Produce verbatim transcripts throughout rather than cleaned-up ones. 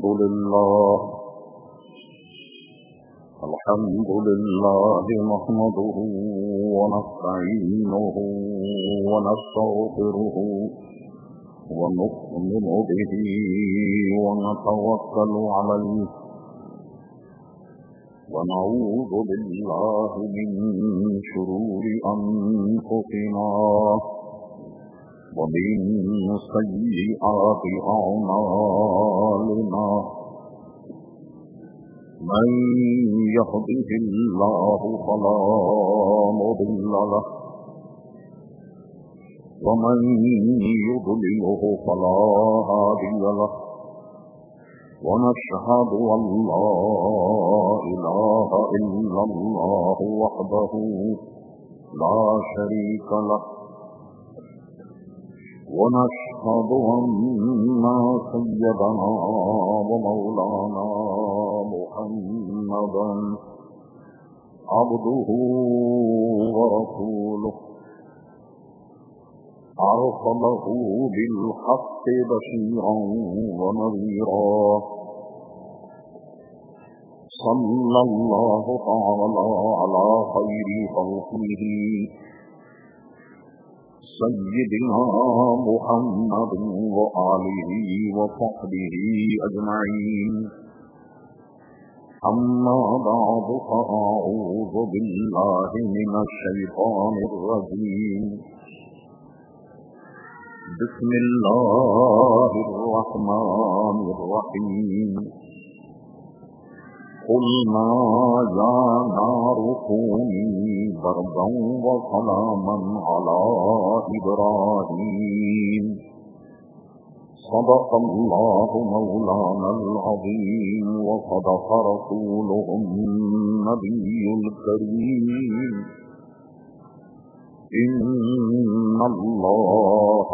الحمد لله الحمد لله نحمده ونستعينه ونستغفره ونؤمن به ونتوكل عليه ونعوذ بالله من شرور أنفسنا ومن سيئات أعمالنا من يهده الله فلا مضل له ومن يضلله فلا هادي له ونشهد أن لا إله إلا الله وحده لا شريك له ونشهد أن سيدنا ومولانا محمدا عبده ورسوله أرسله بالحق بشيرا ونذيرا صلى الله تعالى على خير خلقه سيدنا محمد وآله وصحبه أجمعين أما بعد فأعوذ بالله من الشيطان الرجيم بسم الله الرحمن الرحيم قلنا يا نار كوني بردا وسلاما على إبراهيم صدق الله مولانا العظيم وصدق رسوله النبي الكريم إن الله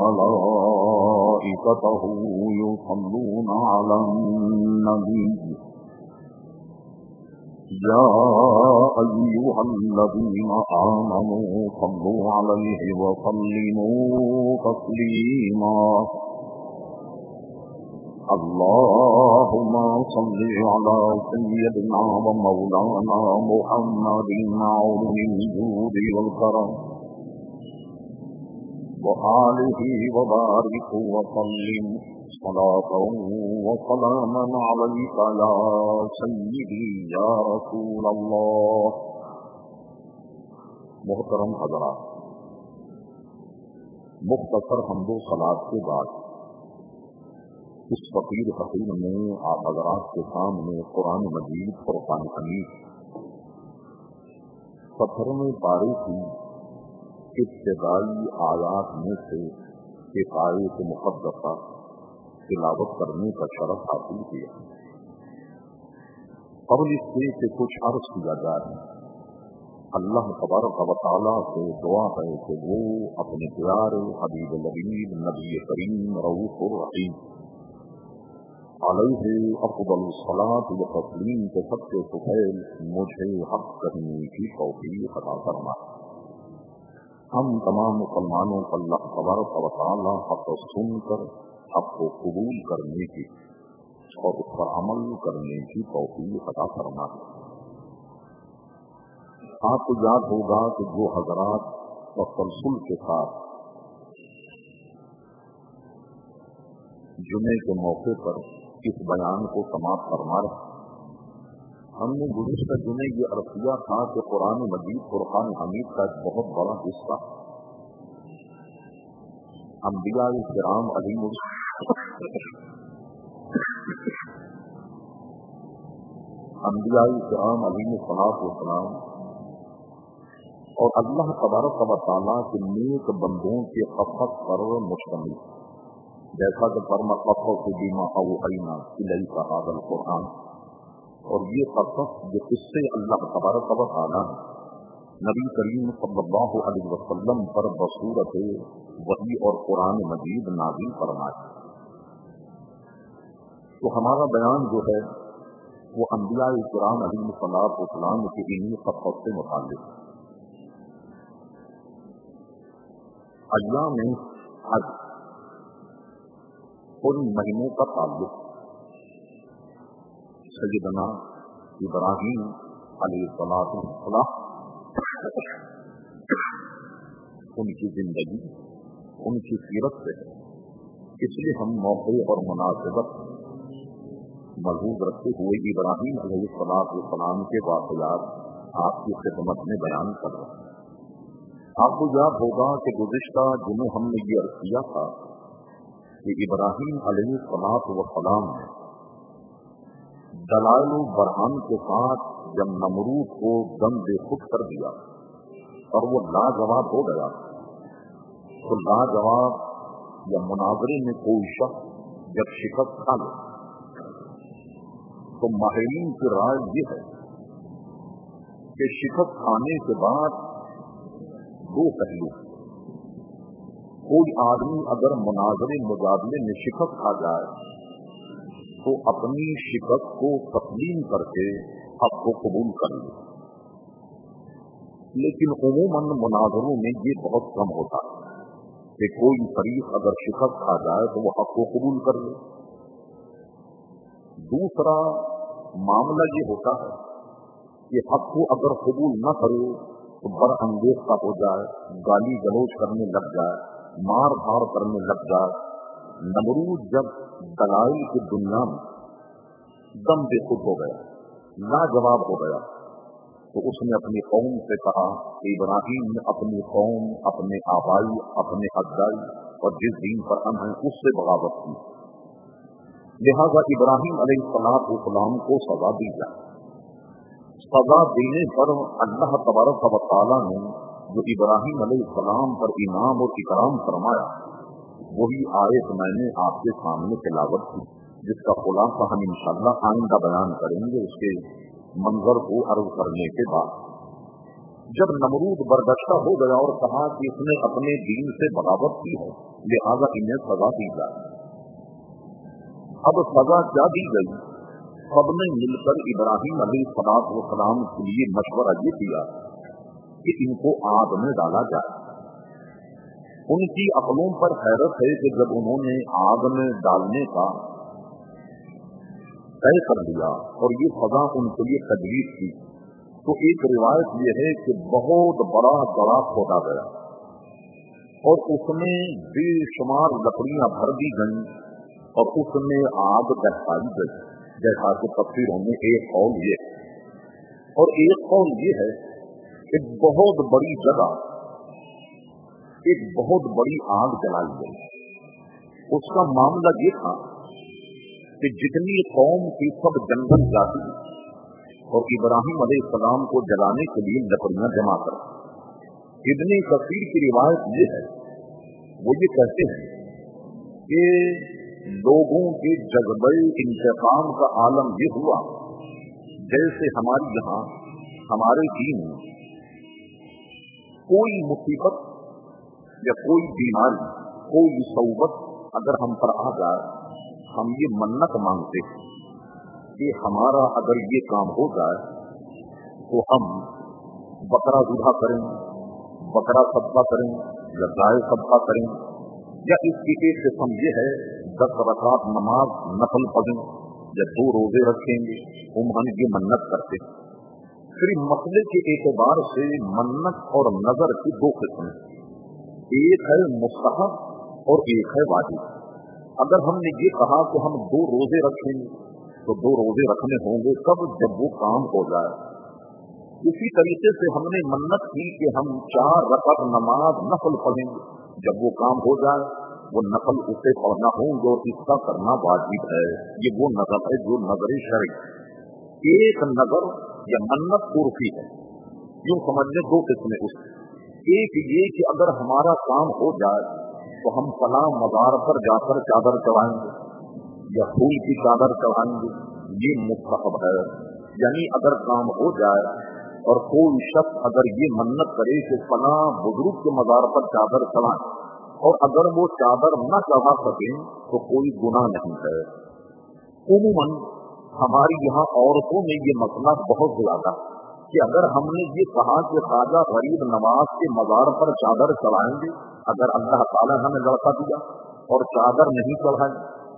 وملائكته يصلون على النبي يا أيها الذين آمنوا صلوا عليه وسلموا تسليما اللهم صل على سيدنا ومولانا محمد عظيم الجود والكرم وآله وبارك وسلم صلاة وسلاما عليك يا سيدي يا رسول الله. محترم حضرات، مختصر حمد و صلاۃ کے بعد اس فقیر حقیر نے آپ حضرات کے سامنے قرآن مجید فرقان حمید پتھر میں پارے کی ابتدائی آیات میں سے ایک آیت مقدسہ تلاوت کرنے کا شرف حاصل کیا. قبل اس سے کہ کچھ عرض کیا جائے، اللہ تبارک و تعالیٰ سے دعا ہے کہ وہ اپنے پیارے حبیب لبیب نبی کریم رؤوف الرحیم علیہ افضل الصلاۃ و تسلیم کے سب سے سہیل مجھے حق کرنے کی توفیق عطا فرمائے. ہم تمام مسلمانوں کو اللہ تبارک و تعالیٰ حق سن کر حق کو قبول کرنے کی اور اس پر عمل کرنے کی توفیق عطا فرمائے. آپ کو یاد ہوگا کہ جو حضرات تسلسل کے ساتھ جمعے کے موقع پر اس بیان کو سماعت فرما رہے، ہم نے گزشتہ جمعے یہ عرض کیا تھا کہ قرآن مجید فرقان حمید کا ایک بہت بڑا حصہ انبیاء کرام علیہ انبیاء کرام علیہ الصلوۃ والسلام اور اللہ تبارک و تعالیٰ کے نیک بندوں کے قصص پر مشتمل، جیسا کہ فرما قصص بما اوحینا الیک ھذا القرآن، اور یہ قصص جو قصے اللہ تبارک و تعالیٰ نبی کریم صلی اللہ علیہ وسلم پر بصورت وحی اور قرآن مجید نازل فرمائے. تو ہمارا بیان جو ہے وہ انبیاء کرام علیہ الصلوۃ والسلام کے انہی قصص سے متعلق ہے. ایام حج ان مہینوں کا تعلق सैयदना इब्राहीम अलैहिस्सलाम उनकी जिंदगी उनकी सीरत से है, इसलिए हम मौके और मुनासिबत मलहूज रखते हुए इब्राहीम अलैहिस्सलाम के वाक़यात आपकी खिदमत में बयान कर रहे हैं। आपको याद होगा कि गुज़िश्ता जुमे हमने ये अर्ज़ किया था कि इब्राहीम अलैहिस्सलाम ने दलाइल बरहान के साथ जब नमरूद को दम बेखुद कर दिया और वो लाजवाब हो गया, तो लाजवाब या मुनाजरे में कोई शख्स जब शिकस्त खा ले तो माहिरीन की राय ये है कि शिकस्त खाने के बाद दो पहलू, कोई आदमी अगर मुनाजरे मुजादले में शिकस्त खा जाए तो अपनी शिकस्त को तस्लीम करके हक को कबूल कर ले, लेकिन उमूमन मुनाजरों में ये बहुत कम होता है कि कोई फरीक अगर शिकस्त खा जाए तो वो हक को कबूल कर ले। दूसरा मामला ये होता है कि हक को अगर कबूल न करे तो बरअंगेज़ हो जाए, गाली गलौज करने लग जाए, मार धार करने लग जाए। नमरूद जब दलाइल की दुनिया में दम बेखुद हो गया, लाजवाब हो गया, तो उसने अपनी कौम से कहा कि इब्राहीम ने अपनी कौम, अपने आबाई, अपने अज्दाई और जिस दीन पर हम हैं उससे बगावत की, लिहाजा इब्राहीम अलैहिस्सलाम को सजा दी जाए। सजा देने पर अल्लाह तबारक व तआला ने जो इब्राहीम अलैहिस्सलाम पर इनाम और इकराम फरमाया, वही आयत मैंने आपके सामने तिलावत की, जिसका खुलासा हम इंशाअल्लाह आइंदा बयान करेंगे उसके मंजर को अर्ज करने के बाद। जब नमरूद बर्गश्ता हो गया और कहा कि इसने अपने दीन से बगावत की है, लिहाजा इन्हें सजा दी जाए। अब सजा क्या दी गई? सबने मिलकर इब्राहीम अलैहिस्सलाम के लिए मशवरा ये किया कि इनको आग में डाला जाए। उनकी अक्लों पर हैरत है कि जब उन्होंने आग में डालने का तय कर दिया और ये सजा उनके लिए तजवीज़ की, तो एक रिवायत ये है कि बहुत बड़ा दड़ा खोदा गया और उसमें बेशुमार लकड़ियां भर दी गईं और उसमें आग दहकाई गई, जैसा कि तफसीरों में एक कौल ये है और एक कौल ये है कि बहुत बड़ी जगह एक बहुत बड़ी आग जलाई गई। उसका मामला ये था कि जितनी कौम की सब जंगल जाती और इब्राहीम अलैहिस्सलाम को जलाने के लिए लकड़ियां जमा कर। इब्ने कसीर की रिवायत ये है, वो ये कहते हैं कि लोगों के जज्बे इंतकाम का आलम ये हुआ जैसे हमारे यहाँ हमारे दीन में कोई मुसीबत या कोई बीमारी, कोई सौबत अगर हम पर आ जाए, हम ये मन्नत मांगते हैं कि हमारा अगर ये काम हो जाए तो हम बकरा ज़िबा करें, बकरा सदका करें या गाय सदका करें, या इसकी एक किस्म ये है दस रकात नमाज नफल पढ़ें या दो रोजे रखेंगे, हम ये मन्नत करते हैं। फिर मसले के एतबार से मन्नत और नजर की दो किस्में, एक है मुस्तहब और एक है वाजिब। अगर हमने ये कहा कि हम दो रोजे रखेंगे तो दो रोजे रखने होंगे कब? जब वो काम हो जाए। इसी तरीके से हमने मन्नत की कि हम चार रकात नमाज नफल पढ़ेंगे, जब वो काम हो जाए वो नफल उसे पढ़ना होंगे और इसका करना वाजिब है। ये वो नजर है जो नजर शरई। एक नजर या मन्नत उर्फी है, यूं समझ लें दो किस्में उसकी। एक ये कि अगर हमारा काम हो जाए तो हम फलां मज़ार पर जाकर चादर चढ़ाएंगे या फूल की चादर चढ़ाएंगे, ये मुस्तहब है। यानी अगर काम हो जाए और कोई शख्स अगर ये मन्नत करे कि फलां बुजुर्ग के मज़ार पर चादर चढ़ाएं और अगर वो चादर न चढ़ा सके तो कोई गुनाह नहीं है। उम्मन हमारी यहाँ औरतों में ये मसला बहुत ज्यादा कि अगर हमने ये कहा कि ख्वाजा गरीब नवाज के मज़ार पर चादर चढ़ाएंगे, अगर अल्लाह ताला हमें लड़का दिया और चादर नहीं चढ़ाई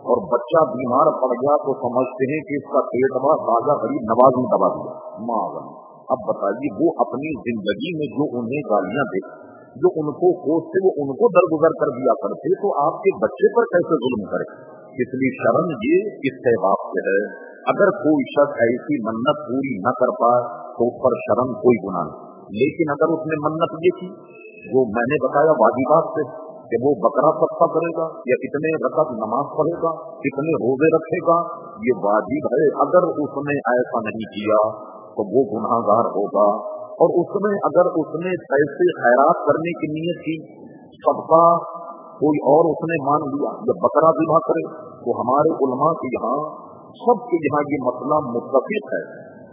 اور बच्चा बीमार पड़ गया तो समझते हैं कि इसका पेट बड़ा ताजा गरीब नवाज में दबा दिया माँ। अब बताइए वो अपनी जिंदगी में जो उन्हें गालियां दे, जो उनको कोसते, वो उनको दरगुजर कर दिया करते, तो आपके बच्चे पर कैसे जुल्म करे। इसलिए शर्म ये इस्तेबाब से है। अगर कोई शख्स ऐसी मन्नत पूरी न कर पाए तो उस पर शर्म कोई गुनाह नहीं, लेकिन अगर उसने मन्नत ये की जो मैंने बताया वाजिबात से कि वो बकरा सस्ता करेगा या इतने रकत नमाज पढ़ेगा, इतने रोजे रखेगा, ये वाजिब है। अगर उसने ऐसा नहीं किया तो वो गुनाहगार होगा। और उसमें अगर उसने पैसे खैरात करने की नीयत की, सबका कोई और उसने मान लिया या बकरा ज़िबा करे, तो हमारे उलमा के यहाँ सबके यहाँ ये मसला मुत्तफिक है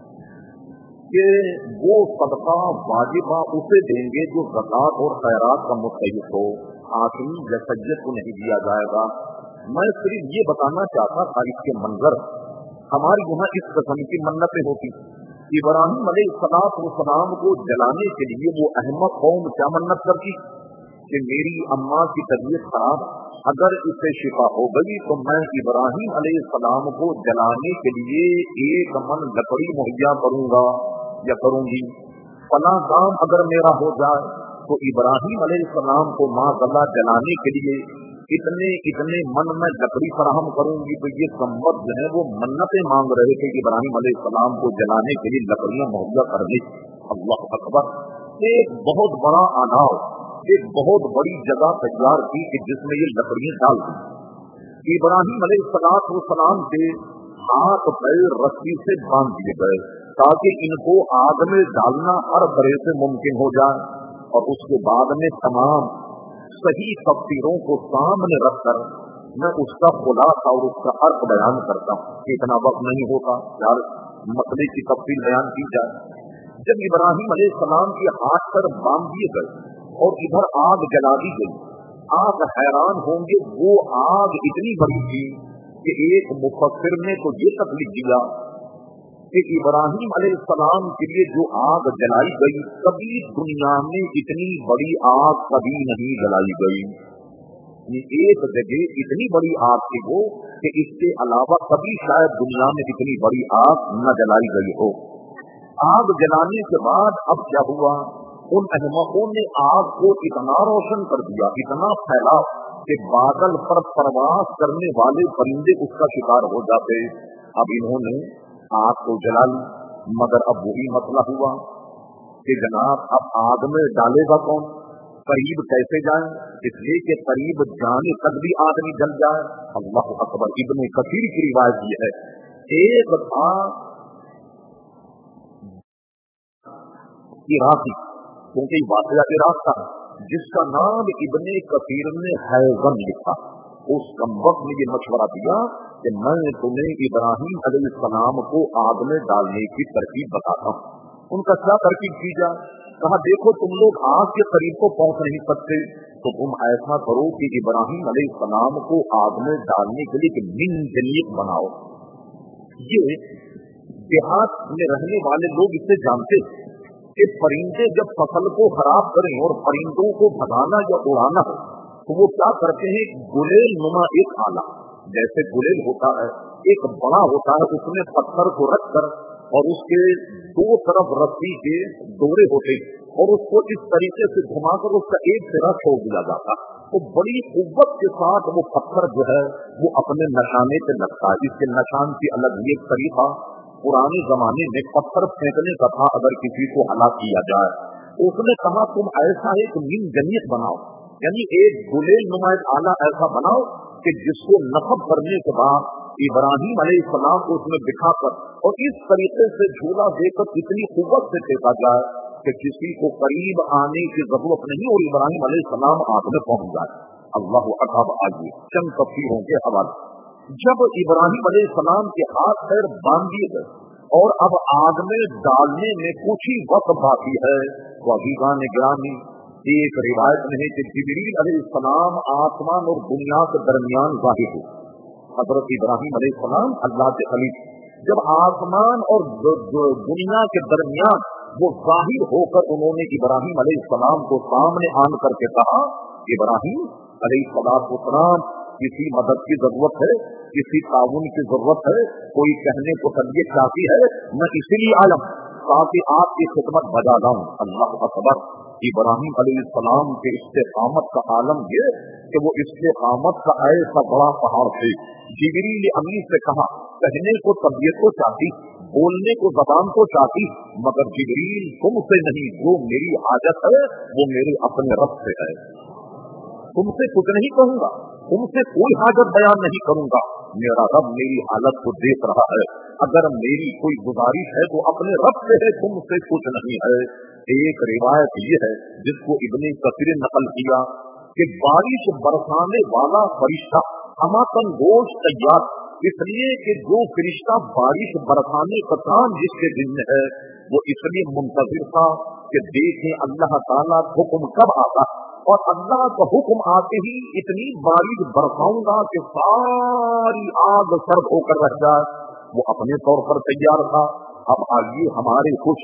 कि वो सदका वाजिबा उसे देंगे जो ज़कात और खैरात का मुस्तहिक हो, आखिरी या सज्जत को नहीं दिया जाएगा। मैं सिर्फ ये बताना चाहता था इसके मंजर, हमारे यहाँ इस किस्म की मन्नतें होती। इब्राहिम अलैहिस्सलाम को जलाने के लिए वो अहमद कौम क्या मन्नत करती कि मेरी अम्मा की तबीयत खराब, अगर इसे शिफा हो गई तो मैं इब्राहिम अलैहिस्सलाम को जलाने के लिए एक मन लकड़ी मुहैया करूंगा या करूंगी। फला काम अगर मेरा हो जाए तो इब्राहिम अलैहिस्सलाम को माज़अल्लाह जलाने के लिए इतने इतने मन में लकड़ी फराहम करूंगी। तो ये संबत जो है वो मन्नतें मांग रहे थे कि इब्राहिम अलैहिस्सलाम को जलाने के लिए लकड़ियां मुहैया करने। अल्लाह अकबर। एक बहुत बड़ा अनाव, एक बहुत बड़ी जगह तैयार की कि जिसमें ये लकड़ियां डाल दी। इब्राहिम अलैहिस्सलाम के हाथ पैर रस्सी से बांध दिए गए ताकि इनको आग में डालना हर तरह से मुमकिन हो जाए। और उसके बाद में तमाम सही तफसीरों को सामने रखकर मैं उसका खुलासा और उसका अर्थ बयान करता हूँ। इतना वक्त नहीं होता यार मसले की तफसील बयान की जाए। जब इब्राहिम अलैहिस्सलाम के हाथ पर बांध दिए गए और इधर आग जला दी गई, आप हैरान होंगे वो आग इतनी बड़ी थी कि एक मुफस्सिर ने तो ये तक लिख दिया कि इब्राहिम अलैहिस्सलाम के लिए जो आग जलाई गई, कभी दुनिया में इतनी बड़ी आग कभी नहीं जलाई गई। एक जगह इतनी बड़ी आग थी वो कि इसके अलावा कभी शायद दुनिया में इतनी बड़ी आग न जलाई गई हो। आग जलाने के बाद अब क्या हुआ, उन अहमकों ने आग को इतना रोशन कर दिया, इतना फैला कि बादल पर परवास करने वाले परिंदे उसका शिकार हो जाते। अब इन्होंने आग को जला ली, मगर अब वही मसला हुआ कि जनाब अब आग में डालेगा कौन, करीब कैसे जाए, इसलिए कि करीब जाने तक भी आदमी जल जाए। अल्लाह अकबर। इब्ने कसीर की रिवायत ये है, एक था इराकी, क्योंकि वाक़या इराक था, जिसका नाम इब्ने कसीर ने हैज़म लिखा। उस कमबख्त ने ये मशवरा दिया कि मैं तुम्हें इब्राहिम अलैहिस्सलाम को आग में डालने की तरकीब बताता हूँ। उनका क्या तरकीब की जाए? कहा देखो तुम लोग आग के करीब को पहुंच नहीं सकते, तो तुम ऐसा करो कि इब्राहिम अलैहिस्सलाम को आग में डालने के लिए मिन जनीक बनाओ। ये देहात में रहने वाले लोग इसे जानते कि परिंदे जब फसल को खराब करें और परिंदों को भगाना या उड़ाना हो तो वो क्या करते हैं, गुलेल नुमा एक आला, जैसे गुलेल होता है एक बड़ा होता है, उसमें पत्थर को रख कर और उसके दो तरफ रस्सी के डोरे होते और उसको इस तरीके से घुमाकर उसका एक सिरा छोड़ दिया जाता, तो बड़ी कुव्वत के साथ वो पत्थर जो है वो अपने नशाने पे लगता है। इसके नशान की अलग एक तरीका पुराने जमाने में पत्थर फेंकने का था अगर किसी को हलाक किया जाए। उसने कहा तुम ऐसा एक मिन जनीत बनाओ, यानी एक गुलेल नुमा आला ऐसा बनाओ कि जिसको नफब करने के बाद इब्राहिम अलैहिस्सलाम को उसमें बिठाकर और इस तरीके से झूला देकर इतनी कुव्वत से फेंका जाए कि किसी को करीब आने की जरूरत नहीं और इब्राहिम अलैहिस्सलाम आग में पहुंच जाए। अल्लाह अकबर। आगे चंद तफसीरों के हवाले। जब इब्राहिम अलैहिस्सलाम के हाथ पैर बांध दिए गए और अब आग में डालने में कुछ ही वक्त बाकी है, तो अजीज़ान गिरामी एक रिवायत में है कि जिब्रील अलैहिस्सलाम आसमान और दुनिया के दरमियान ज़ाहिर हुए। हजरत इब्राहिम अलैहिस्सलाम अल्लाह के खलील जब आसमान और दुनिया के दरमियान वो ज़ाहिर होकर उन्होंने इब्राहिम अलैहिस्सलाम को सामने आन करके कहा, इब्राहिम अलैहिस्सलाम किसी मदद की जरूरत है, किसी ताउन की जरूरत है, कोई कहने को तबीयत चाहती है, मैं इसीलिए आया ताकि आपकी खिदमत बजा लाऊं। अल्लाह अकबर। इब्राहिम अलैहिस्सलाम के इस्तिकामत का आलम ये कि वो इस्तिकामत का ऐसा बड़ा पहाड़ थे। जिब्रील अमीन से कहा, कहने को तबीयत को चाहती, बोलने को जबान को चाहती, मगर जिब्रील तुमसे नहीं, जो मेरी हाजत है वो मेरे अपने रब से है। तुमसे कुछ नहीं कहूंगा, तुमसे कोई हाजत बयान नहीं करूंगा, मेरा रब मेरी हालत को देख रहा है। अगर मेरी कोई गुजारिश है तो अपने रब से है, तुमसे कुछ नहीं है। एक रिवायत ये है जिसको इब्ने कसीर ने नकल किया कि बारिश बरसाने वाला फरिश्ता हमाकन गोश तैयार, इसलिए कि जो फरिश्ता बारिश बरसाने का काम जिसके दिन में है वो इसलिए मुंतजिर था कि देखें अल्लाह ताला हुक्म कब आता, और अल्लाह का हुक्म आते ही इतनी बारिश बरसाऊंगा कि सारी आग सर्द होकर रह जाए। वो अपने तौर पर तैयार था। अब आइए हमारे कुछ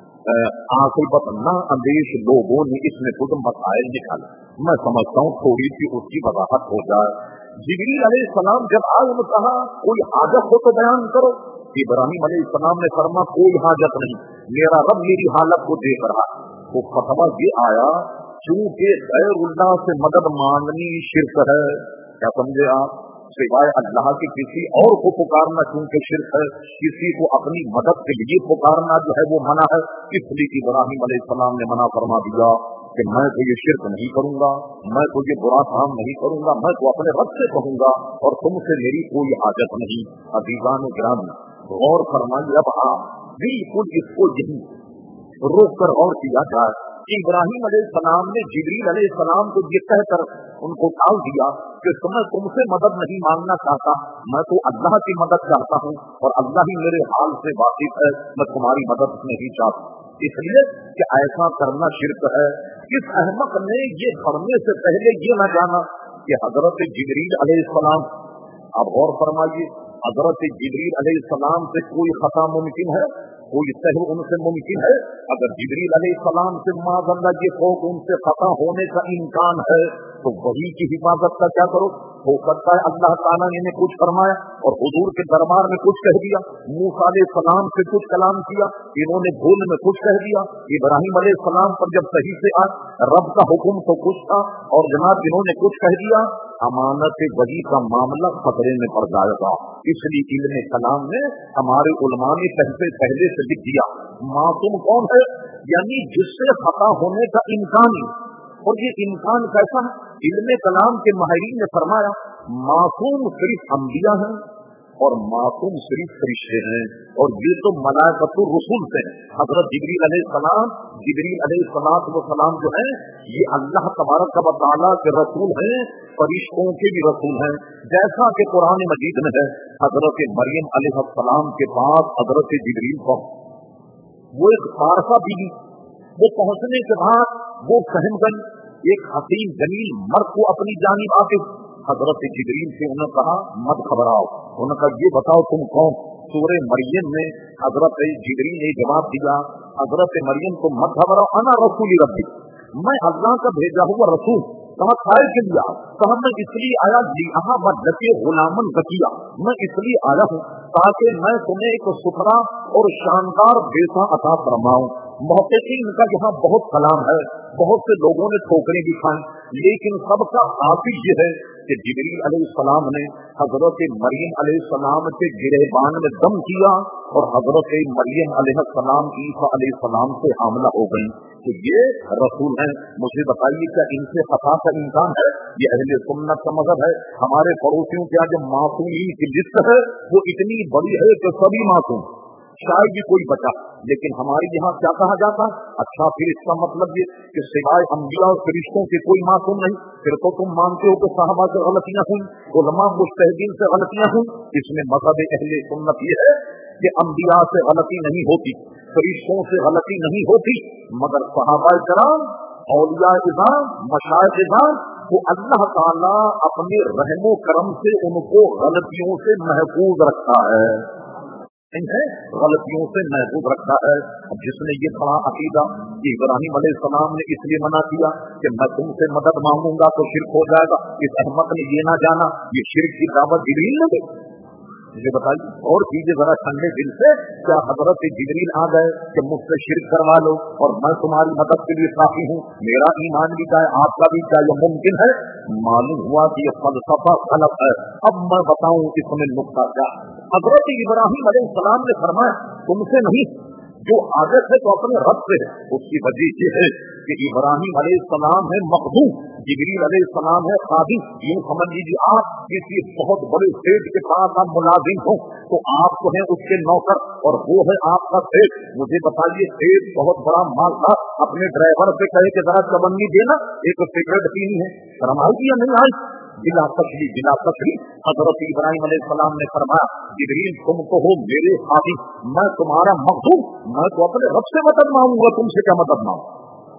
आखिबत ना अंदेश लोगों ने इसमें कुछ मसाइल निकाले, मैं समझता हूँ थोड़ी सी उसकी वजाहत हो जाए। जिब्रील अलैहिस्सलाम जब आए उन्होंने कहा कोई हाजत हो तो बयान करो। इब्राहिम अलैहिस्सलाम ने फरमा कोई हाजत नहीं, मेरा रब मेरी हालत को देख रहा। तो फतवा ये आया चूंकि गैरुल्लाह से मदद मांगनी शिर्क है, क्या समझे आप, सिवाय अल्लाह के किसी और को पुकारना चूंकि शिर्क है, किसी को अपनी मदद के लिए पुकारना जो है वो मना है। इसलिए इब्राहिम अलैहिस्सलाम ने मना फरमा दिया कि मैं तो ये शिर्क नहीं करूंगा, मैं तो ये बुरा काम नहीं करूंगा, मैं तो अपने रब से कहूंगा और तुमसे मेरी कोई हाजत नहीं। अजीजान गिरामी गौर फरमाइए, अब आप बिल्कुल इसको यही रोक कर गौर किया जाए। इब्राहिम अलैहिस्सलाम ने जिब्रील अलैहिस्सलाम को ये कहकर उनको टाल दिया कि मैं तुमसे मदद नहीं मांगना चाहता, मैं तो अल्लाह की मदद चाहता हूँ और अल्लाह ही मेरे हाल से वाकिफ है, मैं तुम्हारी मदद नहीं चाहता। इसलिए कि ऐसा करना शिर्क है। इस अहमक ने ये करने से पहले ये न जाना कि हजरत जिब्रील अलैहिस्सलाम, आप गौर फरमाइए, हजरत जिब्रील अलैहिस्सलाम से कोई खता मुमकिन है, कोई सहव उनसे मुमकिन है। अगर जिब्रील अलैहिस्सलाम से माज़अल्लाह ये खौफ उनसे खता होने का इम्कान है तो वही की हिफाजत का क्या करो। हो सकता है अल्लाह ताला ने इन्हें कुछ फरमाया और हुजूर के दरबार में कुछ कह दिया, मूसा अलैहिस्सलाम से कुछ कलाम किया, इन्होंने भूल में कुछ कह दिया। इब्राहिम अलैहिस्सलाम पर जब सही से आए रब का हुक्म तो कुछ था और जनाब इन्होंने कुछ कह दिया, अमानत वही का मामला खतरे में पड़ जाएगा। इसलिए इल्म कलाम ने हमारे उलमा ने पहले पहले से लिख दिया मासूम कौन है, यानी जिससे खता होने का इम्कान ही, और ये इम्कान कैसा है। इल्म कलाम के माहिरीन ने फरमाया मासूम सिर्फ अंबिया हैं और मासूम सिर्फ फरिश्ते हैं, और ये तो मलाइकतुर रसूल से हैं। हजरत जिब्रील अलैहिस्सलाम जिब्रील अलैहिस्सलाम जो है ये अल्लाह तबारक व तआला के रसूल हैं, फरिश्तों के भी रसूल हैं। जैसा कि कुरान मजीद में है हजरत मरियम अलैहिस्सलाम के पास हजरत जिब्रील को वो एक फारसा बीवी, वो पहुंचने के बाद वो सहम गई, एक हसीन जमील मर्द को अपनी जानिब आके हजरत जिब्रील से उन्होंने कहा मत घबराओ। उन्होंने कहा ये बताओ तुम कौन। सूरे मरियम में हजरत जिब्रील ने जवाब दिया हजरत मरियम तुम मत घबराओ, अना रसूल रब्बी, मैं अल्लाह का भेजा हुआ रसूल। कहा खाए के लिया, कहा मैं इसलिए आया लिहा बदलते गुलामन बकिया, मैं इसलिए आया हूँ ताकि मैं तुम्हें एक सुथरा और शानदार बेटा अता फरमाऊं। मुहक्किकीन का यहाँ बहुत कलाम है, बहुत से लोगों ने ठोकरें भी खाई, लेकिन सबका हाफिज ये है कि जिब्रील अलैहिस्सलाम ने हजरत मरियम अलैहिस्सलाम के गिरहबान में दम किया और हजरत मरियम अलैहिस्सलाम ईसा अलैहिस्सलाम से हामला हो गई। तो ये रसूल हैं। मुझे बताइए क्या इनसे खता का इम्कान है? ये अहले सुन्नत का मजहब है। हमारे पड़ोसियों के यहाँ जो मासूमीन की लिस्ट है वो इतनी बड़ी है कि सभी मासूम, शायद भी कोई बचा, लेकिन हमारे यहाँ क्या कहा जाता है? अच्छा फिर इसका मतलब ये कि सिवाय अंबिया और फरिश्तों के कोई मासूम नहीं, फिर तो तुम मानते हो कि साहबा से गलतियां हुई, उलमा मुज्तहिदीन से गलतियां हुई। इसमें मजहब अहले सुन्नत ये है कि अंबिया से गलती नहीं होती, फरिश्तों से गलती नहीं होती, मगर सहाबा किराम, औलिया इज़ाम, मशाइख इज़ाम को अल्लाह ताला अपने रहमो करम से उनको गलतियों से महफूज रखता है। है, गलतियों से महफूज रखता है। अब जिसने ये बड़ा अकीदा कि इब्राहिम अलैहिस्सलाम ने इसलिए मना किया कि मैं तुमसे मदद मांगूंगा तो शिर्क हो जाएगा, इस अहमद ने ये ना जाना ये शिर्क की दावत जिब्रील ने दी। मुझे बताइए और कीजिए जरा ठंडे दिल से, क्या हजरत जिब्रील आ गए कि मुझसे शिर्क करवा लो और मैं तुम्हारी मदद के लिए काफी हूँ, मेरा ईमान भी चाहे आपका भी चाहे मुमकिन है? मालूम हुआ कि यह फलसफा गलत है। अब मैं बताऊं इसमें नुक्ता क्या। हजरत इब्राहिम अलैहिस्सलाम ने फरमाया तुमसे नहीं, जो आदत है तो अपने रब से है। उसकी वजह यह है कि इब्राहिम अलैहिस्सलाम है मखदूम, जिब्रील अलैहिस्सलाम है खादी। यूं समझ लीजिए आप किसी बहुत बड़े सेठ के पास आप मुलाजिम हो तो आप तो है उसके नौकर और वो है आपका सेठ। मुझे बताइए सेठ बहुत बड़ा मालदार अपने ड्राइवर से कहे कि जरा चवन्नी देना, एक सिगरेट पीनी है, शर्म आएगी या नहीं आई? बिला तशरी बिला तशरी हजरत इब्राहिम अलैहिस्सलाम ने फरमाया जिब्रील तुम तो हो मेरे खादी, मैं तुम्हारा मखदूम, मैं तो अपने रब से मदद मांगूंगा, तुमसे क्या मदद मांगू?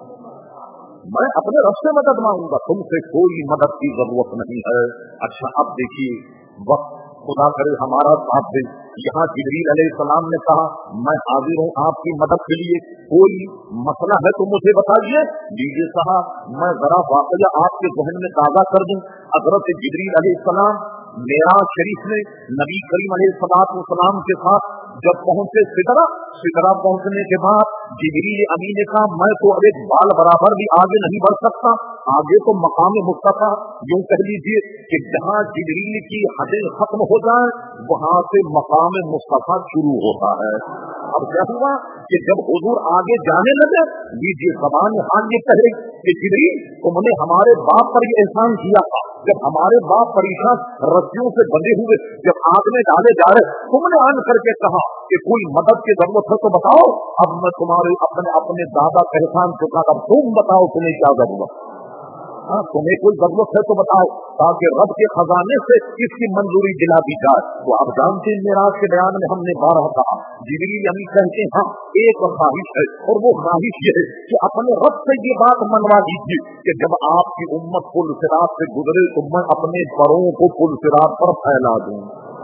मैं अपने रब से मदद मांगूंगा, तुमसे कोई मदद की जरूरत नहीं है। अच्छा अब देखिए वक्त खुदा करे हमारा साथ दे। यहाँ जिब्रील अलैहिस्सलाम ने कहा मैं हाजिर हूँ आपकी मदद के लिए, कोई मसला है तो मुझे बताइए। लीजिए साहब मैं जरा वाकया आपके ज़हन में ताज़ा कर दूं। हजरत जिब्रील अलैहिस्सलाम मेराज शरीफ में नबी करीम अलैहिस्सलाम के साथ जब पहुंचे सिदरा, सिदरा पहुंचने के बाद जिब्रील अमीन ने कहा मैं तो अब एक बाल बराबर भी आगे नहीं बढ़ सकता, आगे तो मकाम मुस्तफा, यूं कह लीजिए कि जहाँ जिब्रील की हदें खत्म हो जाए वहां से मकाम मुस्तफा शुरू होता है। अब क्या हुआ कि जब हुजूर आगे जाने लगे, लीजिए ज़बान हाल ये कहे कि जिब्रील तुमने हमारे बाप पर ये एहसान किया था, जब हमारे बाप परेशान रस्सियों से बंधे हुए जब आग में डाले जा रहे, तुमने आन करके कहा कि कोई मदद की जरूरत है तो बताओ। अब मैं तुम्हारे अपने अपने दादा का एहसान चुका, अब तुम बताओ तुम्हें क्या जरूरत? हाँ तुम्हें कोई जरूरत है तो बताओ, ताकि रब के खजाने से इसकी मंजूरी दिला दी जाए। तो आप जानते हैं मेराज के बयान में हमने बारह कहा जिब्रील अमीन कहते हैं हाँ एक ख्वाहिश है और वो ख्वाहिश ये है कि अपने रब से ये बात मनवा दीजिए कि जब आपकी उम्मत पुल सिरात से गुजरे तो मैं अपने परों को पुल सिरात पर फैला दूं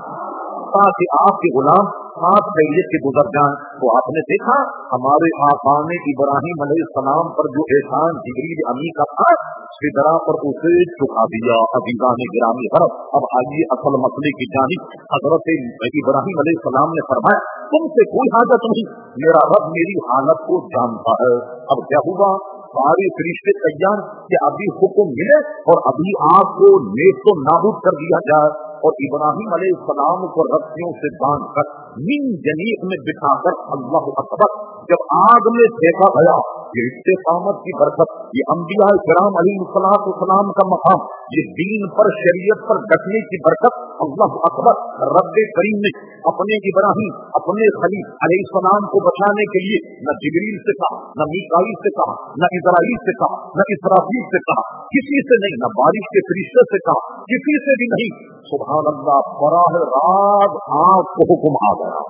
ताकि आपके गुलाम सात दरिए से गुजर जाएं। तो आपने देखा हमारे आका ने इब्राहिम अलैहिस्सलाम पर जो एहसान जिब्रील अमीन का था सिदरा पर उसे चुका दिया। अज़ीज़ान गिरामी हरम, अब आइए असल मसले की जानिब। हजरत इब्राहिम अलैहिस्सलाम ने फरमाया तुमसे कोई हाजत नहीं, मेरा रब मेरी हालत को जानता है। अब क्या हुआ, सारे फरिश्ते तैयार कि अभी हुक्म मिले और अभी आपको नेक तो नाबूद कर दिया जाए। और इब्राहिम अलैहिस्सलाम को रस्सियों से बांध कर मिन जनीक में बिठाकर अल्लाह अकबर जब आग में फेंका गया, ये इस्तेकामत की बरकत, ये अंबिया किराम अलैहिस्सलाम का मकाम, ये दीन पर शरीयत पर डटने की बरकत, अल्लाह अकबर। रब्बे करीम ने अपने इब्राहिम अपने खलील अलैहिस्सलाम को बचाने के लिए न जिब्रील से कहा, न मीकाईल से कहा, न इज़राइल से कहा, न इसराफील से कहा, किसी से नहीं, न बारिश के फरिश्ते से कहा, किसी से भी नहीं। सुभान अल्लाह, बराह रात आग को हुक्म आ गया,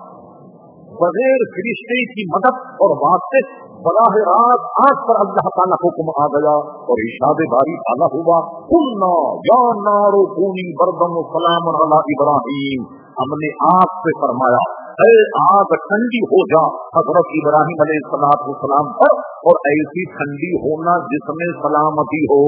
बगैर फरिश्ते की मदद और वास्ते बराह रात आग पर अल्लाह ताला हुक्म आ गया और इशादे बारी आला हुआ कुल्ना या नारो कूनी बरदम सलाम अला इब्राहिम। हमने आग से फरमाया ऐ आग ठंडी हो जा हजरत इब्राहिम अलैहिस्सलाम पर, और ऐसी ठंडी होना जिसमें सलामती हो।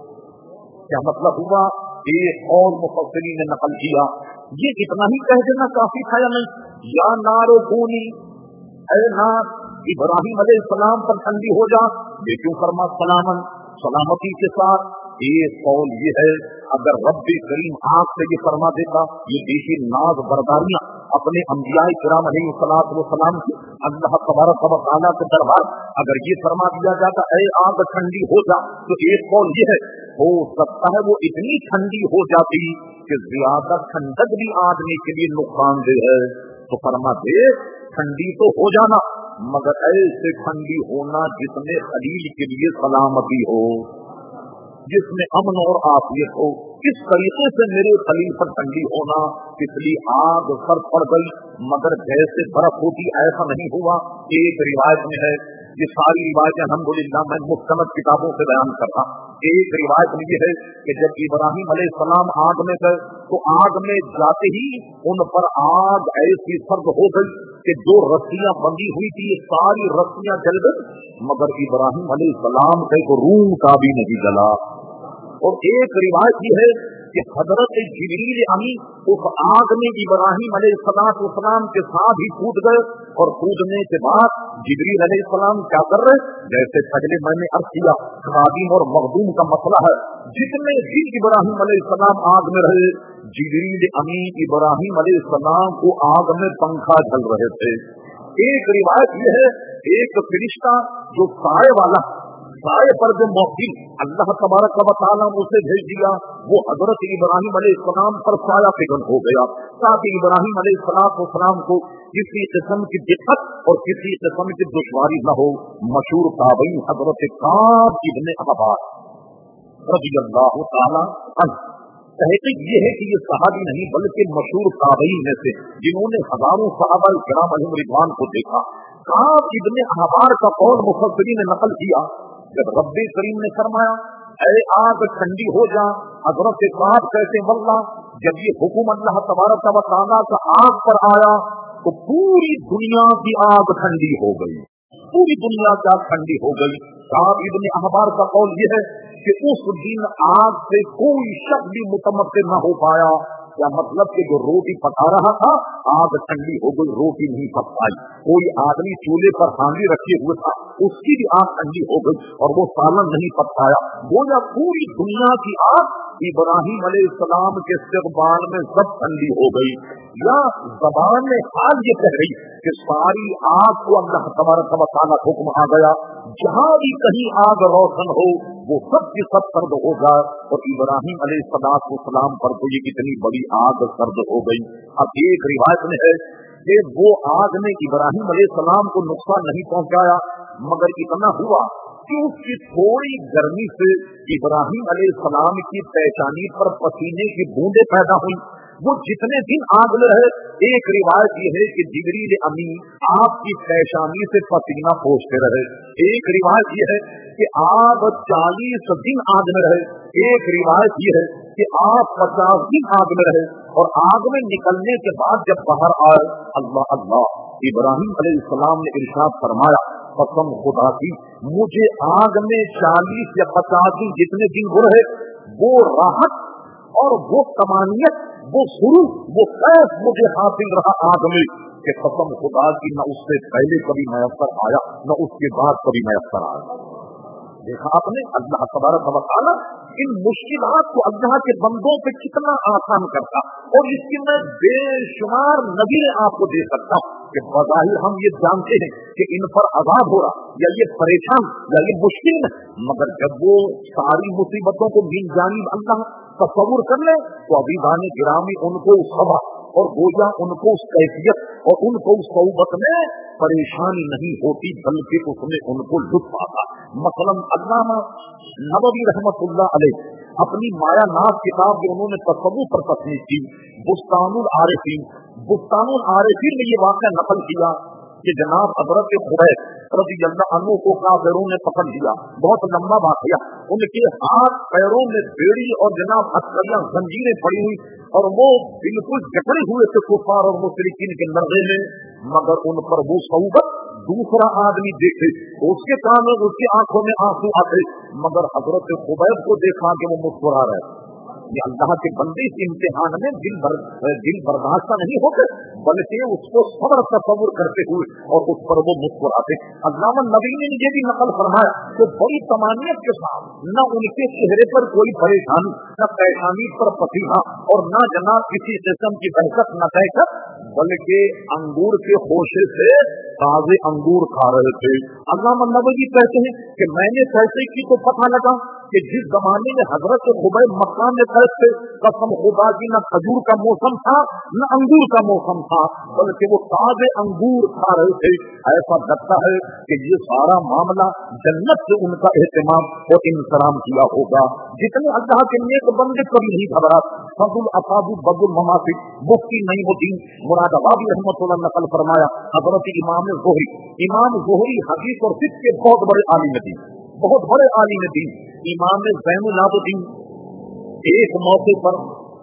क्या मतलब हुआ, एक और मुफस्सिरीन ने नकल किया, ये इतना ही कह देना काफी था या नहीं, या नारो कूनी ऐ नार इब्राहिम अलैहिस्सलाम पर ठंडी हो जा, ये क्यों फरमा सलामन, सलामती के साथ। एक कौल ये है अगर रब्बे करीम आग से ये फरमा देता, ये देखिए नाज बरदारियां अपने अंबिया किराम अलैहिस्सलाम की अल्लाह तबारक व तआला के दरबार, अगर ये फरमा दिया जाता ऐ आग ठंडी हो जा, तो एक कौल ये है हो सकता है वो इतनी ठंडी हो जाती कि ज्यादा ठंडक भी आदमी के लिए नुकसानदेह है। तो फरमा दे ठंडी तो हो जाना, मगर ऐसे ठंडी होना जिसमें खलील के लिए सलामती हो, जिसमें अमन और आफियत हो। इस तरीके से मेरे खलील पर ठंडी होना, इसलिए आग सर पड़ गई, मगर जैसे बर्फ होती ऐसा नहीं हुआ। एक रिवायत में है یہ ساری روایتیں الحمدللہ میں مستند کتابوں سے بیان کرتا. ایک روایت میں یہ ہے کہ جب ابراہیم علیہ السلام آگ میں گئے تو آگ میں جاتے ہی ان پر آگ ایسی سرد ہو گئی کہ جو رسیاں بندھی ہوئی تھی یہ ساری رسیاں جل گئی, مگر ابراہیم علیہ السلام کا ایک روح کا بھی نہیں جلا. اور ایک روایت یہ ہے کہ حضرت جبریل امین اس آگ میں ابراہیم علیہ السلام کے ساتھ ہی کود گئے, اور کودنے کے بعد جبریل علیہ السلام کیا کر رہے, جیسے پہلے میں نے عرض کیا خادم اور مخدوم کا مسئلہ ہے, جتنے بھی ابراہیم علیہ السلام آگ میں رہے جبریل امین ابراہیم علیہ السلام کو آگ میں پنکھا چل رہے تھے. ایک روایت یہ ہے ایک فرشتہ جو سائے والا سائے پر جو موقع اللہ تبارک و تعالیٰ نے اسے بھیج دیا وہ حضرت ابراہیم علیہ السلام پر سایہ فگن ہو گیا, تاکہ ابراہیم علیہ السلام کو کسی قسم کی دقت اور کسی قسم کی دشواری نہ ہو. مشہور تابعی حضرت کعب ابن احبار رضی اللہ تعالیٰ عنہ, تحقیق یہ ہے کہ یہ صحابی نہیں بلکہ مشہور تابعی میں سے جنہوں نے ہزاروں صحابہ کرام علیہم رضوان کو دیکھا. کعب ابن احبار کا قول مفسرین نے نقل کیا جب رب کریم نے فرمایا اے آگ ٹھنڈی ہو جا, حضرت کعب کہتے واللہ جب یہ حکم اللہ تبارک و تعالیٰ کا آگ پر آیا تو پوری دنیا کی آگ ٹھنڈی ہو گئی, پوری دنیا کی آگ ٹھنڈی ہو گئی. کعب ابن احبار کا قول یہ ہے کہ اس دن آگ سے کوئی شخص بھی متمتع نہ ہو پایا. کیا مطلب کہ جو روٹی پکا رہا تھا آگ ٹھنڈی ہو گئی, روٹی نہیں پک پائی. کوئی آدمی چولہے پر ہانڈی رکھے ہوئے تھا اس کی بھی آگ ٹھنڈی ہو گئی اور وہ سالن نہیں پک پایا. گویا پوری دنیا کی آگ ابراہیم علیہ السلام کے استقبال میں سب ٹھنڈی ہو گئی. یا زبان میں حال یہ کہہ رہی کہ ساری آگ کو اللہ تبارک و تعالیٰ حکم آ گیا جہاں بھی کہیں آگ روشن ہو وہ سب کی سب سرد ہو جائے, اور ابراہیم علیہ السلام پر تو یہ کتنی بڑی آگ سرد ہو گئی. اب ایک روایت میں ہے کہ وہ آگ نے ابراہیم علیہ السلام کو نقصان نہیں پہنچایا, مگر اتنا ہوا کہ اس کی تھوڑی گرمی سے ابراہیم علیہ السلام کی پیشانی پر پسینے کی بوندیں پیدا ہوئی. وہ جتنے دن آگ میں رہے, ایک روایت یہ ہے کہ جبریل امین آپ کی پیشانی سے پسینہ پوچھتے رہے. ایک روایت یہ ہے کہ آپ چالیس دن آگ میں رہے. ایک روایت یہ ہے کہ آپ پچاس دن آگ میں رہے, اور آگ میں نکلنے کے بعد جب باہر آئے اللہ اللہ ابراہیم علیہ السلام نے ارشاد فرمایا قسم خدا کی مجھے آگ میں چالیس یا پچاس دن جتنے دن ہو رہے وہ راحت اور وہ تمانیت وہ سرور وہ فیض مجھے حاصل رہا آگ میں کہ قسم خدا کی نہ اس سے پہلے کبھی میسر آیا نہ اس کے بعد کبھی میسر آیا. دیکھا آپ نے اللہ تبارک و تعالیٰ ان مشکلات کو اللہ کے بندوں پہ کتنا آسان کرتا, اور اس کی میں بے شمار نظیریں آپ کو دے سکتا ہوں کہ بظاہر ہم یہ جانتے ہیں کہ ان پر عذاب ہو رہا یا یہ پریشان یا یہ مشکل ہے, مگر جب وہ ساری مصیبتوں کو من جانب اللہ تصور کر لیں تو ابھی دانے گرامی ان کو اس خبر اور گویا ان کو اس کیفیت اور ان کو اس صحبت میں پریشانی نہیں ہوتی بلکہ اس میں ان کو لطف آتا. مثلا علامہ نووی رحمۃ اللہ علیہ اپنی مایا ناز کتاب جو انہوں نے تصوف پر تصنیف کی بستان العارفین بستان العارفین میں یہ واقعہ نقل کیا کہ جناب حضرت خبیب رضی اللہ عنہ کو کافروں نے پکڑ لیا. بہت لمبا واقعہ, ان کے ہاتھ پیروں میں بیڑی اور جناب ہتھکڑیاں زنجیریں پڑی ہوئی اور وہ بالکل جکڑے ہوئے تھے کفار اور مشرکین کے نظرے میں, مگر ان پر وہ صحبت دوسرا آدمی دیکھے اس کے کان میں اس کی آنکھوں میں آنسو آتے, مگر حضرت خبیب کو دیکھا کہ وہ مسکرا رہے. یہ اللہ کے بندے اس امتحان میں دل بر دل برداشتہ نہیں ہوتے بلکہ اس کو صبر تصور کرتے ہوئے اور اس پر وہ مسکراتے. علامہ نبی نے یہ بھی نقل فرمایا کہ بڑی تمانیت کے ساتھ نہ ان کے چہرے پر کوئی پریشانی نہ پیشانی پر پسینہ اور نہ جناب کسی قسم کی بحثت نہ دہشت بلکہ انگور کے خوشے سے تازے انگور کھا رہے تھے. علامہ نبوی کہتے ہیں کہ میں نے پیسے کی تو پتہ لگا کہ جس زمانے میں حضرت خبیب مکہ میں گئے تھے قسم خدا کی نہ کھجور کا موسم تھا نہ انگور کا موسم تھا بلکہ وہ تازے انگور کھا رہے تھے. ایسا لگتا ہے کہ یہ سارا معاملہ جنت سے ان کا اہتمام اور انتظام کیا ہوگا. جتنے اللہ کے نیک بندے کبھی نہیں گھبرا. فضل افاضل بدل مماسک مفتی نعیم الدین مراد آبادی رحمۃ اللہ نقل فرمایا حضرت امام زہری امام زہری حدیث اور فقہ کے بہت بڑے عالم دین بہت بڑے عالم دین امام زین العابدین ایک موقع پر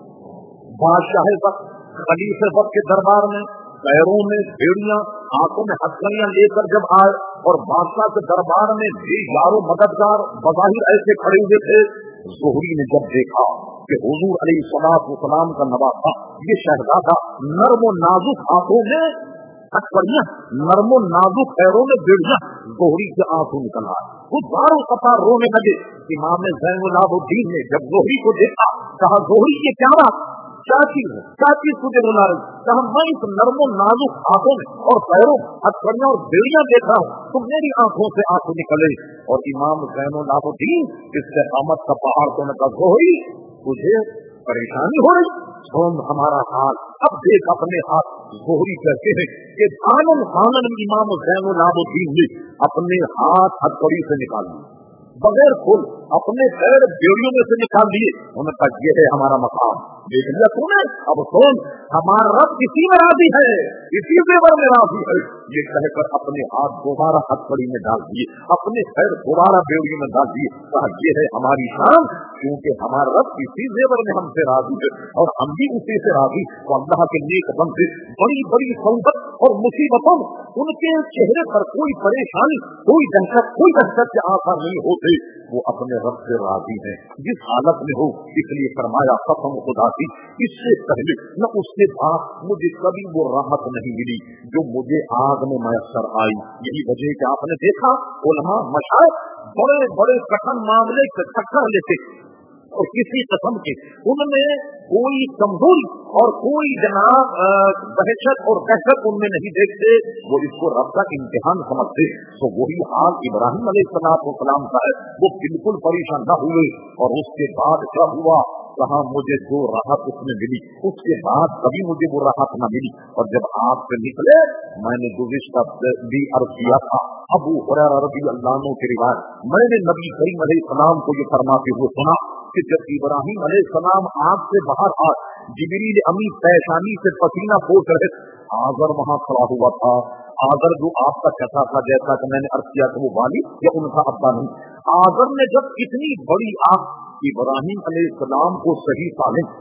بادشاہ وقت خلیفہ وقت کے دربار میں پیروں میں بھیڑیاں آنکھوں میں ہتھکڑیاں لے کر جب آئے اور بادشاہ کے دربار میں بھی یارو مددگار بظاہر ایسے کھڑے ہوئے تھے. زہری نے جب دیکھا کہ حضور علیہ الصلوۃ والسلام کا نواسا یہ شہزادہ نرم و نازک ہاتھوں میں ہتھکڑیاں نرم و نازک پیروں میں بھیڑیاں زہری سے آنسو نکل آئے. وہ دارو قطار رونے لگے. امام زین العابدین نے جب زہری کو دیکھا کہا زہری یہ کیا بات کیا چیز ہے کیا چیز تجھے بلا رہی. کہا میں اس نرم و نازک ہاتھوں میں اور پیروں ہتھکڑیاں اور بیڑیاں دیکھ رہا ہوں تو میری آنکھوں سے آنسو نکلے. اور امام زین العابدین اس سے قامت کا پہاڑ کو نے کہا زہری تجھے پریشانی ہو رہی سن ہمارا حال اب دیکھ اپنے ہاتھ. زہری کہتے ہیں کہ خانن خانن امام زین العابدین نے اپنے ہاتھ ہتھکڑی سے نکال لیے بغیر کھول اپنے پیر بیڑیوں میں سے نکال دیے. انہوں نے کہا یہ ہے ہمارا مقام دیکھ لیا تم نے اب سن ہمارا رب اسی میں راضی ہے اسی زیور میں راضی ہے. یہ کہہ کر اپنے ہاتھ دوبارہ ہتھکڑی میں ڈال دیے اپنے پیر دوبارہ بیڑیوں میں ڈال دیے. کہا یہ ہے ہماری شان کیونکہ ہمارا رب اسی زیور میں ہم سے راضی ہے اور ہم بھی اسی سے راضی. تو اللہ کے نیک بندے بڑی بڑی صحبت اور مصیبتوں ان کے چہرے پر کوئی پریشانی کوئی دہشت کوئی دہشت کے آثار نہیں ہوتے. وہ اپنے رب سے راضی ہیں جس حالت میں ہو. اس لیے فرمایا قسم خدا کی اس سے پہلے نہ اس کے بعد مجھے کبھی وہ راحت نہیں ملی جو مجھے آگ میں میسر آئی. یہی وجہ کہ آپ نے دیکھا علماء مشائخ بڑے بڑے کٹن معاملے سے ٹکر لیتے اور کسی قسم کے ان میں کوئی کمزوری اور کوئی جناب دہشت اور دہشت ان میں نہیں دیکھتے. وہ اس کو رب کا امتحان سمجھتے. تو وہی حال ابراہیم علیہ السلام کا ہے. وہ بالکل پریشان نہ ہوئے اور اس کے بعد کیا ہوا کہاں مجھے جو راحت اس میں ملی اس کے بعد کبھی مجھے وہ راحت نہ ملی. اور جب آپ سے نکلے میں نے گزشتہ بھی عرض کیا تھا ابو ہریرہ رضی اللہ عنہ کی روایت میں نے نبی کریم علیہ السلام کو یہ فرماتے ہوئے سنا کہ جب ابراہیم علیہ السلام آگ سے باہر آئے جبریل امی پیشانی سے پسینہ پوچھ رہے آذر وہاں کھڑا ہوا تھا. آذر جو آپ کا چچا تھا جیسا کہ میں نے عرض کیا کہ وہ والد یا ان کا ابا نہیں. آذر نے جب اتنی بڑی آگ ابراہیم علیہ السلام کو صحیح سالم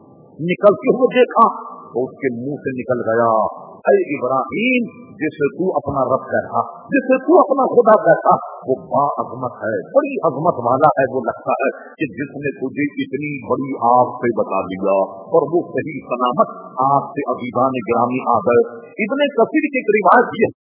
نکلتے ہوئے دیکھا تو اس کے منہ سے نکل گیا اے ابراہیم جسے تو اپنا رب کہتا جسے تو اپنا خدا کہتا وہ با عظمت ہے بڑی عظمت والا ہے. وہ لگتا ہے کہ جس نے تجھے اتنی بڑی آگ سے بتا دیا اور وہ صحیح سلامت آگ سے عزیزان گرامی آ گئے. ابن کثیر کی روایت یہ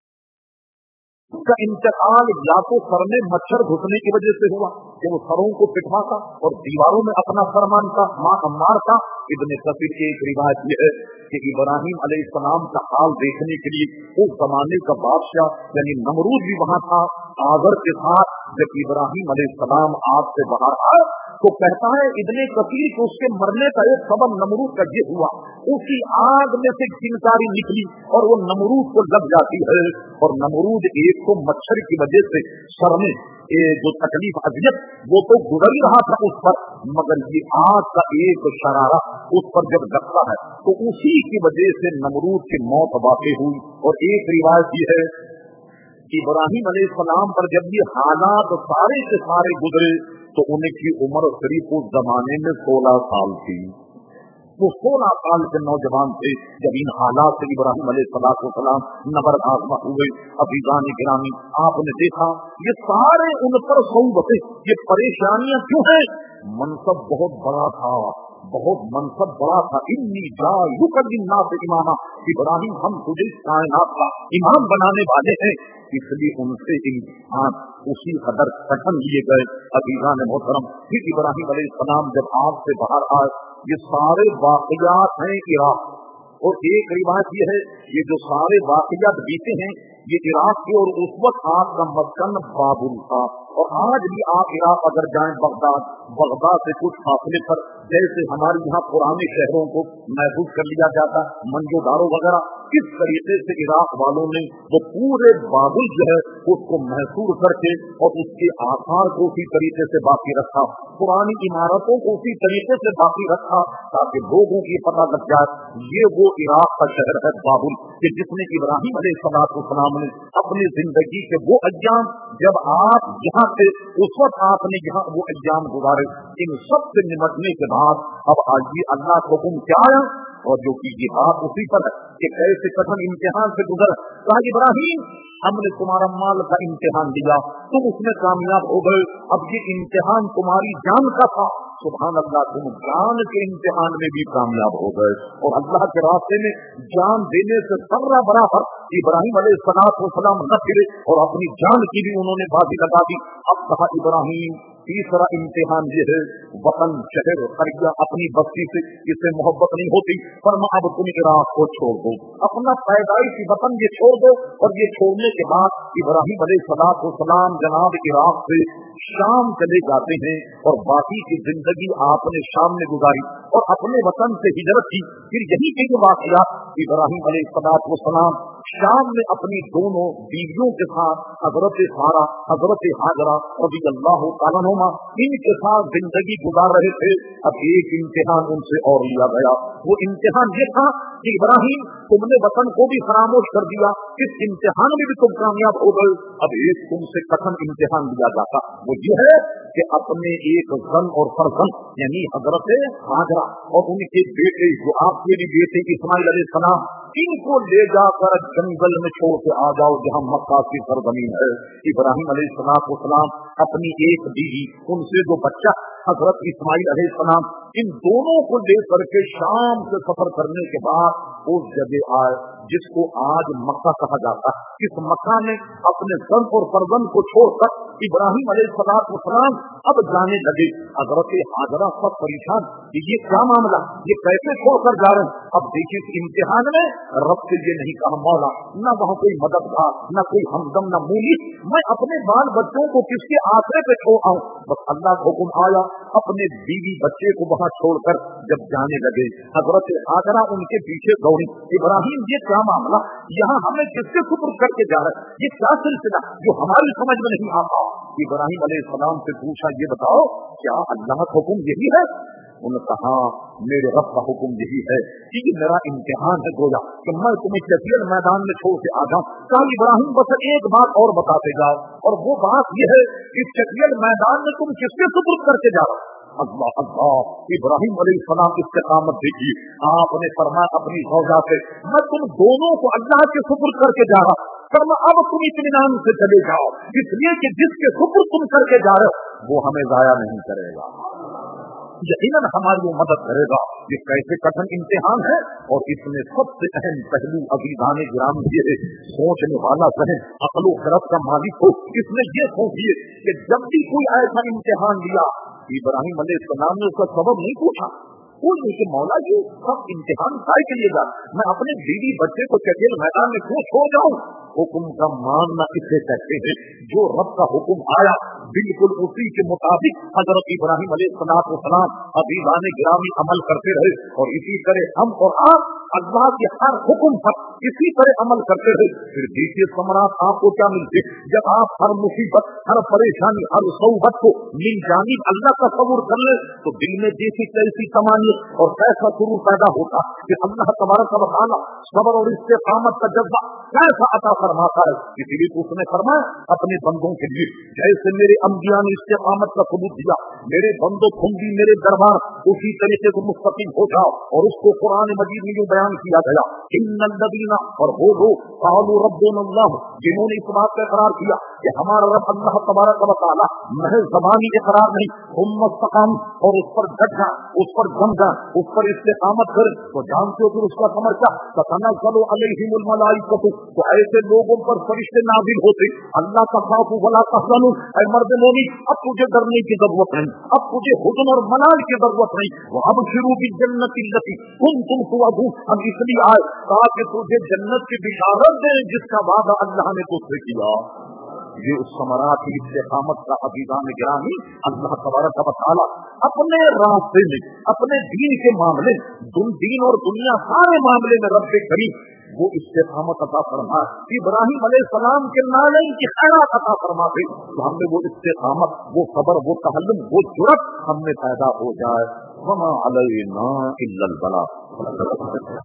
کا انتقال یا تو سر میں مچھر گھسنے کی وجہ سے ہوا کہ وہ سروں کو پٹھاتا اور دیواروں میں اپنا سر مانتا مارتا. ابن کثیر کی ایک روایت یہ ہے کہ ابراہیم علیہ السلام کا حال دیکھنے کے لیے اس زمانے کا بادشاہ یعنی نمرود بھی وہاں تھا آذر کے ساتھ. جب ابراہیم علیہ السلام آگ سے باہر آئے تو کہتا ہے ابن کثیر کہ اس کے مرنے کا ایک سبب نمرود کا یہ ہوا اسی آگ میں سے چنگاری نکلی اور وہ نمرود کو لگ جاتی ہے. اور نمرود ایک تو مچھر کی وجہ سے سر میں جو تکلیف اذیت وہ تو گزر ہی رہا تھا اس پر مگر یہ آگ کا ایک شرارہ اس پر جب لگتا ہے تو اسی کی وجہ سے نمرود کی موت واقع ہوئی. اور ایک روایت یہ ہے ابراہیم علیہ السلام پر جب یہ حالات سارے سے سارے گزرے تو ان کی عمر قریب اس زمانے میں سولہ سال تھی. وہ سولہ سال کے نوجوان تھے جب ان حالات سے ابراہیم علیہ السلام نبر آزما ہوئے. عزیزان گرامی آپ نے دیکھا یہ سارے ان پر صعوبتیں یہ پریشانیاں کیوں ہیں. منصب بہت بڑا تھا بہت منصب بڑا تھا. انی جاعلک للناس اماما ابراہیم ہم تجھے کائنات کا امام بنانے والے ہیں. اس لیے ان سے امتحان اسی قدر کٹن لیے گئے. عزیزان محترم پھر ابراہیم علیہ السلام جب آگ سے باہر آئے یہ سارے واقعات ہیں عراق اور ایک روایت یہ ہے یہ جو سارے واقعات بیتے ہیں یہ عراق کے اور اس وقت آپ کا مسکن بابل تھا. اور آج بھی آپ عراق اگر جائیں بغداد بغداد سے کچھ فاصلے پر جیسے ہمارے یہاں پرانے شہروں کو محفوظ کر لیا جاتا منجو دارو وغیرہ کس طریقے سے عراق والوں نے وہ پورے بابل جو ہے اس کو محفوظ کر کے اور اس کے آثار کو اسی طریقے سے باقی رکھا پرانی عمارتوں کو اسی طریقے سے باقی رکھا تاکہ لوگوں کی پتہ لگ جائے یہ وہ عراق کا شہر ہے بابل کہ جس میں ابراہیم علیہ الصلوۃ والسلام نے اپنی زندگی کے وہ ایام جب آپ یہاں تھے اس وقت آپ نے یہاں وہ ایام گزارے. ان سب سے نمٹنے کے بعد اب آئیے اللہ کا حکم کیا ہے اور جو کہ جہاد اسی پر ہے کہ کیسے کٹھن امتحان سے گزر. کہا ابراہیم ہم نے تمہارا مال کا امتحان دیا تم اس میں کامیاب ہو گئے اب یہ امتحان تمہاری جان کا تھا. سبحان اللہ تم جان کے امتحان میں بھی کامیاب ہو گئے اور اللہ کے راستے میں جان دینے سے سرا برابر ابراہیم علیہ الصلوۃ والسلام نہ پھرے اور اپنی جان کی بھی انہوں نے بازی لگا دی. اب کہا ابراہیم تیسرا امتحان یہ ہے وطن شہر قريہ اپنی بستی سے اس سے محبت نہیں ہوتی فرما اب تم عراق کو چھوڑ دو اپنا پیدائشی وطن یہ چھوڑ دو. اور یہ چھوڑنے کے بعد ابراہیم علیہ الصلوۃ والسلام جناب عراق سے شام چلے جاتے ہیں اور باقی کی زندگی آپ نے شام میں گزاری اور اپنے وطن سے ہجرت کی. پھر یہی کے جو واقعات ابراہیم علیہ الصلوۃ والسلام شام میں اپنی دونوں بیویوں کے ساتھ حضرت سارہ حضرت ہاجرہ رضی اللہ تعالیٰ عنہما ان کے ساتھ زندگی گزار رہے تھے. اب ایک امتحان ان سے اور لیا گیا. وہ امتحان یہ تھا کہ ابراہیم تم نے وطن کو بھی فراموش کر دیا اس امتحان میں بھی تم کامیاب ہو گئے. اب ایک تم سے کٹھن امتحان لیا جاتا وہ یہ ہے کہ اپنے ایک زن اور فرزند یعنی حضرت ہاجرہ اور ان کے بیٹے جو آپ کے بھی بیٹے اسماعیل علیہ السلام ان کو لے جا کر جنگل میں چھوڑ کے آ جاؤ جہاں مکہ کی سرزمین ہے. ابراہیم علیہ السلام والسلام اپنی ایک بیوی ان سے جو بچہ حضرت اسماعیل علیہ السلام ان دونوں کو لے کر کے شام سے سفر کرنے کے بعد اس جگہ آئے جس کو آج مکہ کہا جاتا ہے. اس مکہ میں اپنے زن اور فرزند کو چھوڑ کر ابراہیم علیہ الصلوۃ والسلام اب جانے لگے. حضرت ہاجرہ سب پریشان کہ یہ کیا معاملہ یہ کیسے چھوڑ کر جا رہے ہیں. اب دیکھیے اس امتحان میں رب سے یہ نہیں کہا مولا نہ وہاں کوئی مددگار نہ کوئی ہمدم نہ مولی میں اپنے بال بچوں کو کس کے آسرے پہ چھوڑ آؤں. بس اللہ کا حکم آیا اپنے بیوی بچے کو وہاں چھوڑ کر جب جانے لگے حضرت ہاجرہ ان کے پیچھے دوڑی. ابراہیم یہ کیا معاملہ یہاں ہمیں کس کے سپرد کر کے جا رہے ہیں یہ کیا سلسلہ جو ہماری سمجھ میں نہیں آتا. ابراہیم علیہ السلام سے پوچھا یہ بتاؤ کیا اللہ کا حکم یہی ہے. انہوں نے کہا میرے رب کا حکم یہی ہے کہ یہ میرا امتحان ہے گویا کہ میں تمہیں جزیر میدان میں چھوڑ کے آ جاؤں. کہا ابراہیم بس ایک بات اور بتاتے جاؤ اور وہ بات یہ ہے کہ جزیر میدان میں تم کس کے سپرد کر کے جا رہے ہو. اللہ اللہ ابراہیم علیہ السلام استقامت دیکھی آپ نے فرمایا اپنی زوجہ سے میں تم دونوں کو اللہ کے سپرد کر کے جا رہا فرما اب تم اطمینان سے چلے جاؤ اس لیے کہ جس کے سپرد تم کر کے جا رہے ہو وہ ہمیں ضائع نہیں کرے گا یقیناً ہماری وہ مدد کرے گا. یہ کیسے کٹھن امتحان ہے اور اس میں سب سے اہم پہلو عزیزان گرامی یہ ہے سوچنے والا ذہن عقل و خرد کا مالک ہو اس میں یہ سوچیے کہ جب بھی کوئی ایسا امتحان لیا ابراہیم علیہ السلام نے اس کا سبب نہیں پوچھا کوئی نہیں کہ مولا جی سب امتحان کائے کے لیے جا میں اپنے بیوی بچے کو چکیل میدان میں کیوں چھوڑ جاؤں. حکم کا ماننا اسے کہتے ہیں جو رب کا حکم آیا بالکل اسی کے مطابق حضرت ابراہیم علیہ الصلوۃ والسلام عزیزان گرامی عمل کرتے رہے اور اسی طرح ہم اور آپ اللہ کے ہر حکم پر اسی طرح عمل کرتے رہے. پھر دیکھیے ثمرات آپ کو کیا ملتے جب آپ ہر مصیبت ہر پریشانی ہر صوبت کو من جانب اللہ کا تصور کر لیں تو دل میں جیسی کیسی تمانیت اور کیسا سرور پیدا ہوتا کہ اللہ تبارک و تعالی صبر اور استقامت کا جذبہ کیسا عطا فرماتا ہے. اسی لیے اس نے فرمایا اپنے بندوں کے لیے جیسے میرے انبیاء نے استقامت کا ثبوت دیا میرے بندوں تم بھی میرے دربار اسی طریقے سے مستقیم ہو جاؤ. اور اس کو قرآن مجید میں جو بیان کیا گیا ان الذین اور وہ لوگ قالوا ربنا اللہ جنہوں نے اس بات کا اقرار کیا کہ ہمارا رب اللہ تبارک و تعالیٰ محض زبانی اقرار نہیں، ثم استقام، اور اس پر ڈٹ جا، اس پر جم جا، اس پر استقامت کر، تو جانتے ہو پھر اس کا سمجھ کیا؟ تتنزل علیہم الملائکۃ، تو ایسے لوگوں پر فرشتے نازل ہوتے، اللہ تخافوا ولا تحزنوا، اے مرد مومن اب تجھے ڈرنے کی ضرورت نہیں، اب تجھے حزن اور ملال کی ضرورت نہیں، وابشروا بالجنۃ التي کنتم توعدون، ہم اس لیے آئے تاکہ تجھے جنت کی بشارت دیں جس کا وعدہ اللہ نے تجھ سے کیا۔ یہ اس ثمرات کی استقامت کا عزیزان گرامی اللہ تبارک و تعالیٰ اپنے راستے میں، اپنے دین کے معاملے، دین اور دنیا سارے معاملے میں رب کریم وہ استقامت عطا فرما، ابراہیم علیہ السلام کے نالین کی خیرات عطا فرما دے تو ہم نے وہ استقامت، وہ صبر، وہ تحلم، وہ جرأت ہم میں پیدا ہو جائے۔ وما علینا الا البلاغ۔